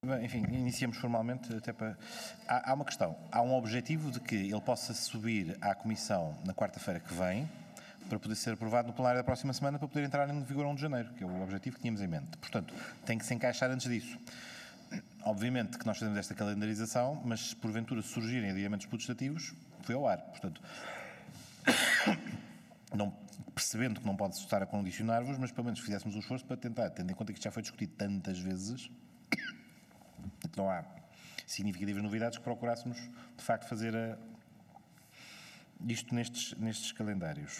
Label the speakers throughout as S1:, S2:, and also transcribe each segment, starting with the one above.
S1: Bem, enfim, iniciamos formalmente até para... Há uma questão. Há um objetivo de que ele possa subir à Comissão na quarta-feira que vem para poder ser aprovado no plenário da próxima semana para poder entrar em vigor a 1 de janeiro, que é o objetivo que tínhamos em mente. Portanto, tem que se encaixar antes disso. Obviamente que nós fazemos esta calendarização, mas se porventura surgirem adiamentos putestativos, foi ao ar. Portanto, não, percebendo que não pode estar a condicionar-vos, mas pelo menos fizéssemos um esforço para tentar, tendo em conta que isto já foi discutido tantas vezes, que não há significativas novidades, que procurássemos, de facto, fazer isto nestes calendários.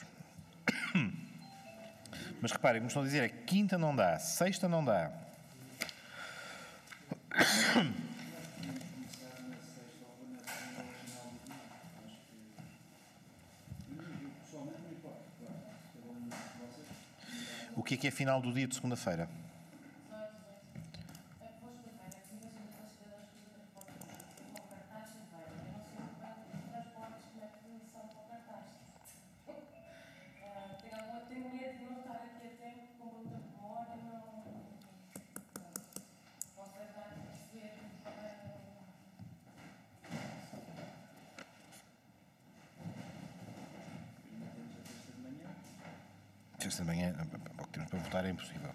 S1: Mas reparem, como estão a dizer, é quinta não dá, sexta não dá. O que é final do dia de segunda-feira?
S2: Tenho medo de não estar aqui a tempo com muita memória, não posso tentar perceber.
S1: Sexta de manhã, o que temos para votar é impossível.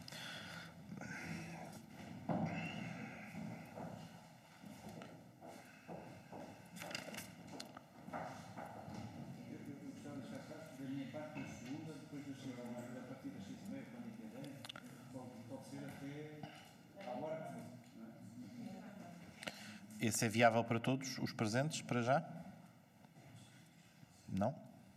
S3: Da minha parte, na segunda, depois das 6 da manhã, a partir das 6h30, quando entender, pode ser até à hora que for.
S1: Esse é viável para todos os presentes, para já? Não?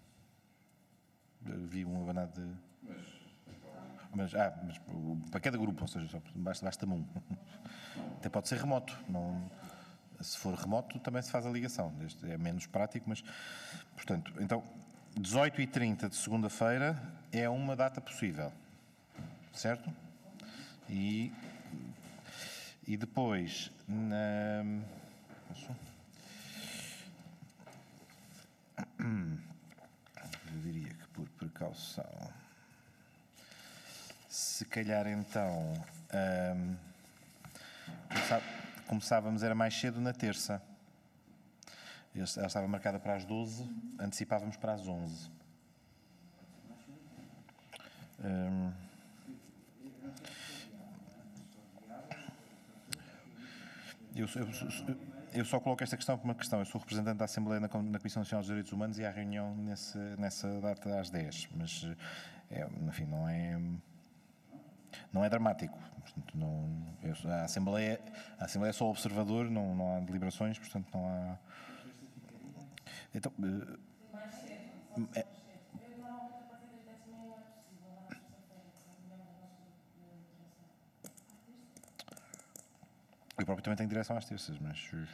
S1: Vi um abanado de... Mas para cada grupo, ou seja, só basta-me um. Até pode ser remoto. Não, se for remoto, também se faz a ligação. Este é menos prático, mas... Portanto, então, 18h30 de segunda-feira é uma data possível. Certo? E depois, eu diria que por precaução, se calhar então começávamos era mais cedo na terça. Ela estava marcada para as 12, antecipávamos para as 11. Eu só coloco esta questão por uma questão. Eu sou representante da Assembleia na Comissão Nacional dos Direitos Humanos e há reunião nessa data às 10. Mas, enfim, não é dramático. Portanto, a Assembleia é só observador, não há deliberações, portanto não há... Então...
S2: Mais cedo, eu normalmente a partir das 10h30 não é possível, na sexta-feira, reunião do nosso grupo de direção.
S1: Eu próprio também tenho direção às terças, mas...
S2: 10h30,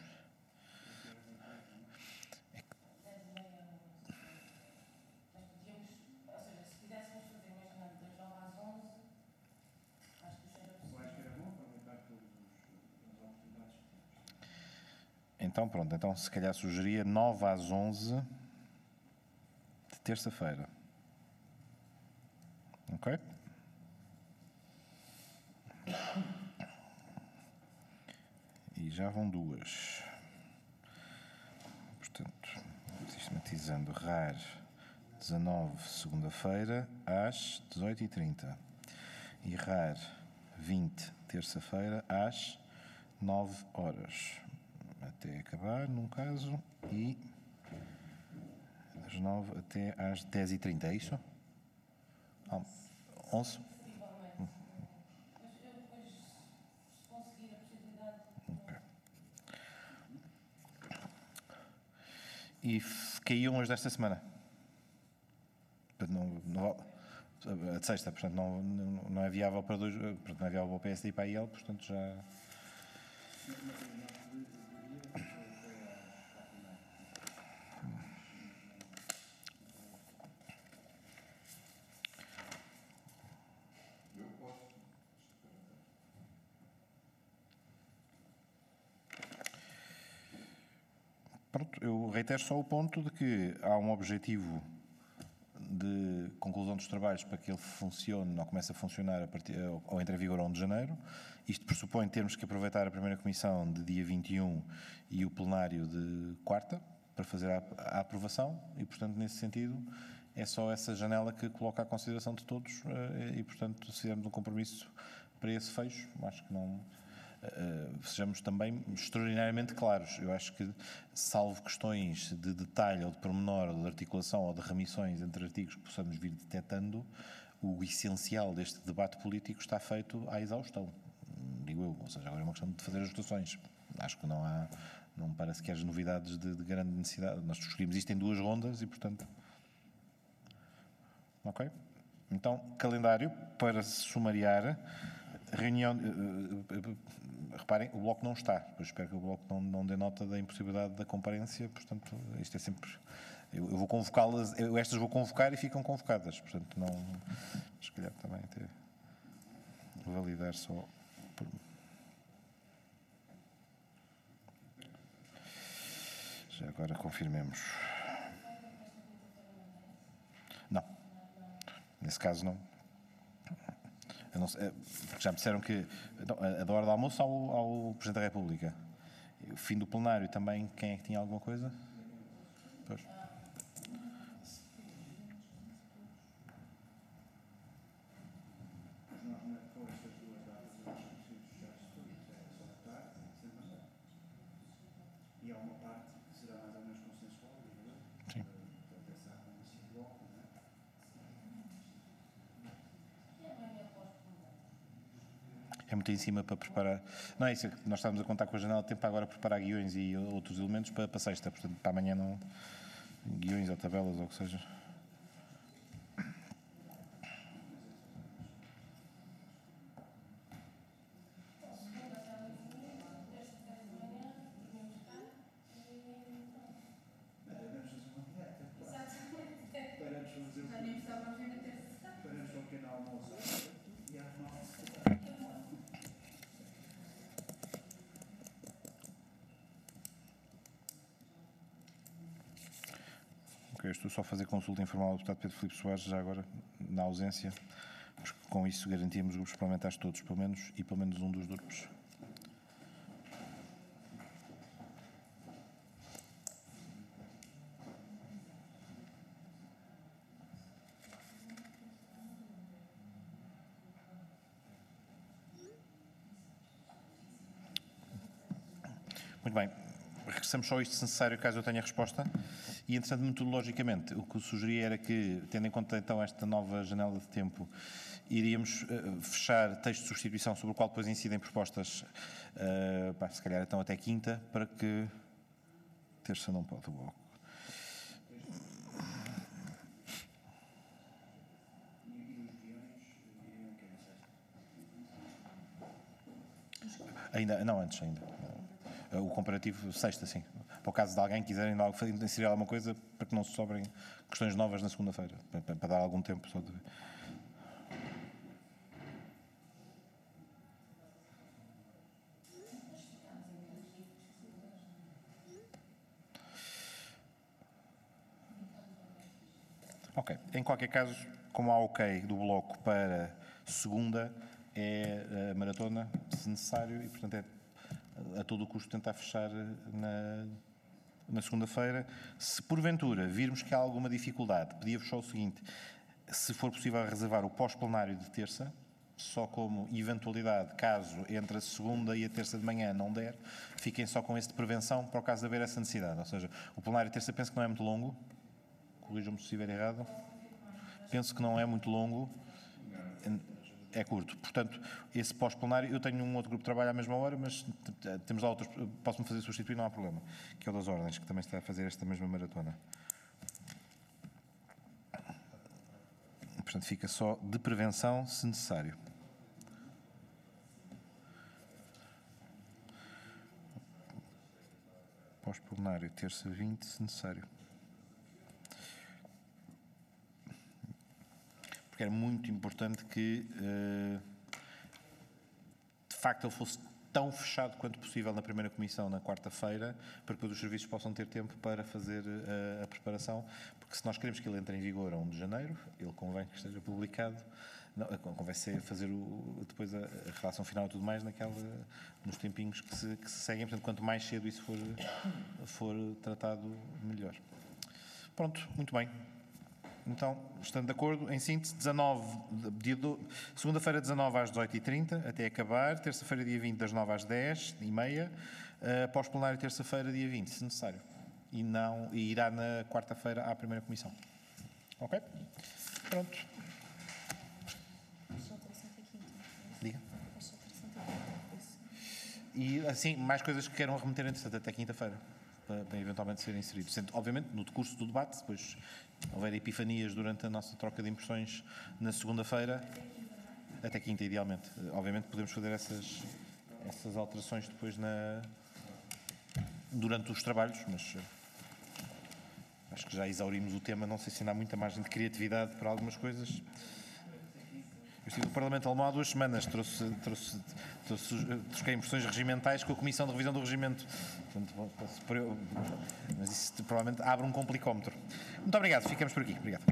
S2: mas podíamos, ou seja, se quiséssemos fazer uma jornada das 9 às 11, acho que isso era possível.
S3: Eu acho que era bom aproveitar todas as oportunidades que temos.
S1: Então, pronto. Então, se calhar sugeria 9 às 11 de terça-feira. Ok? E já vão duas. Portanto, sistematizando, RAR 19, segunda-feira, às 18h30. E RAR 20, terça-feira, às 9 horas. Até acabar, num caso, e das 9 até às 10h30, é isso? 11?
S2: Mas eu depois, se conseguir a possibilidade...
S1: Okay. E caíam as desta semana? A de sexta, portanto, não é viável para dois, portanto, não é viável para o PSD e para a IEL, portanto já... Pronto, eu reitero só o ponto de que há um objetivo de conclusão dos trabalhos para que ele funcione ou comece a funcionar ou entre em vigor a 1 de janeiro. Isto pressupõe termos que aproveitar a primeira comissão de dia 21 e o plenário de quarta para fazer a aprovação e, portanto, nesse sentido, é só essa janela que coloca à consideração de todos e, portanto, se fizermos um compromisso para esse fecho, acho que não... sejamos também extraordinariamente claros. Eu acho que, salvo questões de detalhe ou de pormenor, ou de articulação ou de remissões entre artigos que possamos vir detectando, o essencial deste debate político está feito à exaustão, digo eu. Ou seja, agora é uma questão de fazer ajustações. Acho que não me parece que haja novidades de grande necessidade. Nós discutimos isto em 2 rondas e, portanto... Ok? Então, calendário para sumariar. Reunião... reparem, o Bloco não está. Eu espero que o Bloco não dê nota da impossibilidade da comparência. Portanto, isto é sempre... Eu vou convocá-las... Estas vou convocar e ficam convocadas. Portanto, não... Se calhar também até... validar só... Já agora confirmemos. Não. Nesse caso, não. Não sei, já me disseram que a da hora do almoço ao Presidente da República. O fim do plenário também, quem é que tinha alguma coisa? Pois.
S3: Com estas 2 datas, eu acho que os fechados todos, só da tarde, sem mandar. E há uma parte que será mais ou menos consensual, digo eu.
S1: Sim.
S3: Para pensar com esse bloco, não é?
S1: É muito em cima para preparar. Não é isso, nós estávamos a contar com a janela de tempo para agora preparar guiões e outros elementos para sexta. Portanto, para amanhã não. Guiões ou tabelas ou o que seja.
S3: Paramos ao pequeno almoço e às 9
S1: Ok, estou só a fazer consulta informal ao deputado Pedro Filipe Soares, já agora, na ausência, porque com isso garantimos os grupos parlamentares todos, pelo menos um dos grupos. Muito bem. Regressamos só a isto se necessário, caso eu tenha resposta. E, entretanto, metodologicamente, o que eu sugeria era que, tendo em conta então esta nova janela de tempo, iríamos fechar texto de substituição sobre o qual depois incidem propostas, se calhar então até quinta, para que... Terça não pode, o Bloco. Ainda, não, antes ainda. O comparativo, sexta, sim. Para o caso de alguém quiserem inserir alguma coisa, para que não se sobrem questões novas na segunda-feira, para dar algum tempo só de... Ok. Em qualquer caso, como há ok do Bloco para segunda, é a maratona, se necessário, e portanto é a todo o custo tentar fechar na segunda-feira. Se porventura virmos que há alguma dificuldade, pedia-vos só o seguinte: se for possível reservar o pós-plenário de terça, só como eventualidade, caso entre a segunda e a terça de manhã não der, fiquem só com esse de prevenção para o caso de haver essa necessidade. Ou seja, o plenário de terça penso que não é muito longo, corrijam-me se estiver errado, penso que não é muito longo, é curto. Portanto, esse pós-plenário, eu tenho um outro grupo de trabalho à mesma hora, mas temos lá outros, posso-me fazer substituir, não há problema, que é o das ordens, que também está a fazer esta mesma maratona. Portanto, fica só de prevenção, se necessário. Pós-plenário, terça 20, se necessário. Porque era muito importante que, de facto, ele fosse tão fechado quanto possível na primeira comissão na quarta-feira, para que depois os serviços possam ter tempo para fazer a preparação, porque se nós queremos que ele entre em vigor a 1 de janeiro, ele convém que esteja publicado, não, convém fazer depois a relação final e tudo mais nos tempinhos que se seguem, portanto, quanto mais cedo isso for tratado, melhor. Pronto, muito bem. Então, estando de acordo, em síntese, segunda-feira 19 às 18h30, até acabar, terça-feira dia 20 das 9 às 10h30, pós-plenário terça-feira dia 20, se necessário. E irá na quarta-feira à primeira comissão. Ok? Pronto. Diga. E assim, mais coisas que queiram remeter, entretanto, até quinta-feira, para eventualmente serem inseridos. Sendo, obviamente, no decurso do debate, depois houver epifanias durante a nossa troca de impressões na segunda-feira, até quinta, idealmente. Obviamente, podemos fazer essas alterações depois durante os trabalhos, mas acho que já exaurimos o tema. Não sei se ainda há muita margem de criatividade para algumas coisas. Eu estive no Parlamento Alemão há 2 semanas, troquei impressões regimentais com a Comissão de Revisão do Regimento. Portanto, mas isso provavelmente abre um complicómetro. Muito obrigado, ficamos por aqui. Obrigado.